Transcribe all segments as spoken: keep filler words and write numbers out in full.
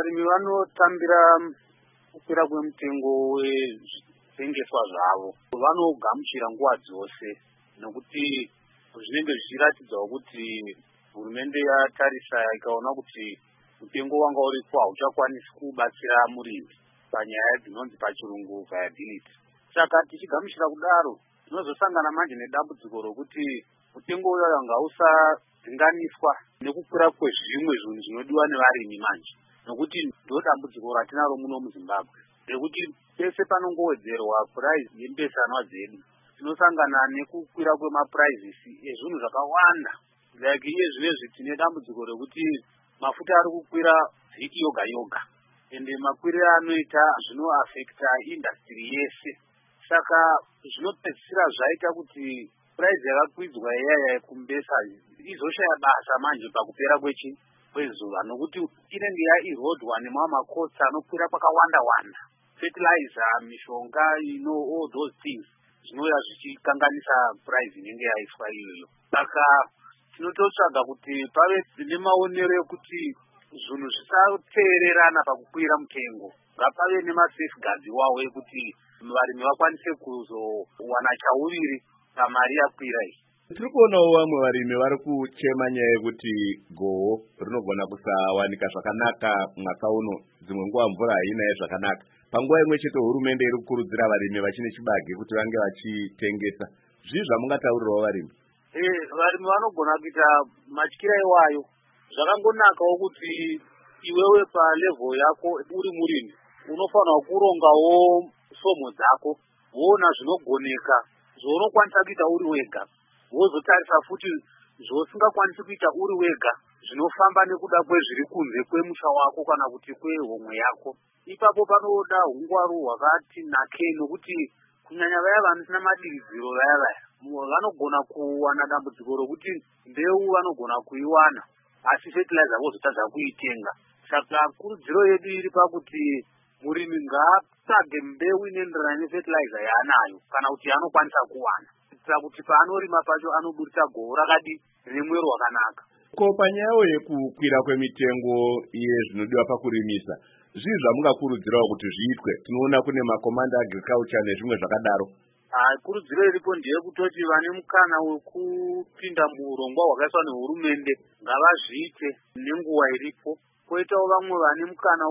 varimi vanotambira kukwira kwemutengo wezvitengeswa zvavo vanogamuchira nguva dzose nokuti zvinenge zvichiratidzawo kuti hurumende yatarisa ikaona kuti mutengo wanga uripo hauchakwanisi kubatsira murimi panyaya dzinonzi pachirungu viability. Saka tichigamuchira kudaro tinozosangana manje nedambudziko rokuti mutengo uyo ngausadzinganiswa nekukwira kwezvimwe zvinhu zvinodiwa nevarimi manje, nokuti ndo dambudziko ratinaro muno muZimbabwe rekuti pese panongowedzerwa puraizi yembesanwa zedu tinosangana nekukwira kwemapuraizis ezvinhu zvakawanda. Like iye zvinezvi tine dambudziko rekuti mafuta ari kukwira vhiki yoga yoga ende makwiriro anoita zvinoafekta industry yese. Saka zvinopedzisira zvaita kuti puraizi yakakwidzwa iyaya yekumbesa izoshaya basa manje pakupera kwechi kwezuva, nokuti inenge yaerodwa nemamwe makosi anokwira kwakawanda wanda, fertilizer, mishonga, you know, all those things zvinouya zvichikanganisa puraizi inenge yaiswa iyoyo. Saka tinototsvaga kuti pave nemaonero ekuti zvinhu zvisateererana pakukwira mutengo, ngapave nemasafeguards iwawo ekuti varimi vakwanise kuzowana chauviri pamari yakwira iyi. Tiri kuonawo vamwe varimi vari kuchema nyaya yekuti goho rinogona kusawanika zvakanaka mwaka uno, dzimwe nguva mvura hainaye zvakanaka. Panguva imwe chete hurumende iri kukurudzira varimi vachine chibage kuti vange vachitengesa. Zvii zvamungataurirawo varimi? Eh, varimi vanogona kuita matyira iwayo. Zvakangonakawo kuti iwewe palevel yako uri murimi unofanira kurongawo somo dzako, woona zvinogoneka zvaunokwanisa kuita uri wega, wozotarisa futi zvausingakwanisi kuita uri wega zvinofamba nekuda kwezviri kunze kwemusha wako kana kuti kwehomwe yako. Ipapo panoda hungwaru hwakati nakei, nokuti kunyanya vaya vanosina madiridziro vaya vaya vanogona kuwana dambudziko rokuti mbeu vanogona kuiwana asi fertilizer vozotadza kuitenga. Saka kurudziro yedu iri pakuti murimi ngaatsvage mbeu inoenderana nefertilizer yaanayo kana kuti yaanokwanisa kuwana, kuitira kuti paanorima pacho anoburisa goho rakadi rine mwero wakanaka. Ko panyayo yekukwira kwemitengo iye zvinodiwa pakurimisa, zvii zvamungakurudzirawo kuti zviitwe? Tinoona kune makomanda agriculture nezvimwe zvakadaro. Ah, kurudziro iripo ndiye kutoti vane mukana wekupinda muurongwa hwakaiswa nehurumende ngavazviite nenguva iripo. Koitawo vamwe vane mukana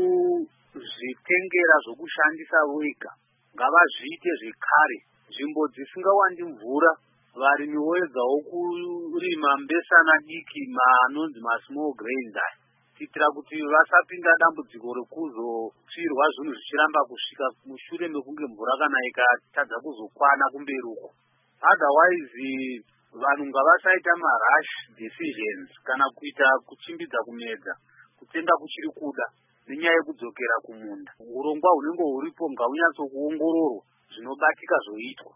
wekuzvitengera zvokushandisa wega ngavazviite zvekare. Nzvimbo dzisingawandi mvura varimi voedzawo kurima mbesana diki manonzi masmall grains aya, kuitira kuti vasapinda dambudziko rekuzotsvirwa zvinhu zvichiramba kusvika mushure mekunge mvura kana ikatadza kuzokwana kumberi uko. Otherwise vanhu ngavasaita marash decisions kana kuita kuchimbidza kumedza kutenga kuchiri kuda nenyaya yekudzokera kumunda. Urongwa hunenge huripo ngahunyatso kuongororwa zvinobatika zvoitwa.